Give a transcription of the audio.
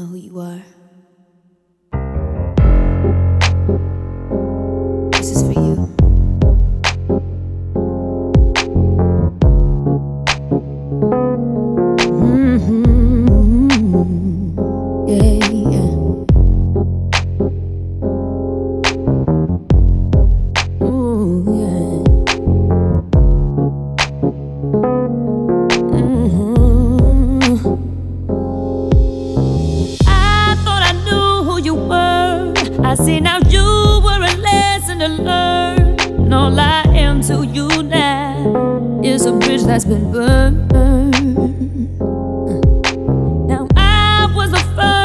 who you are. This is for you. Yeah, yeah. Ooh, yeah. I thought I knew who you were. I see now you were a lesson to learn. And all I am to you now is a bridge that's been burned.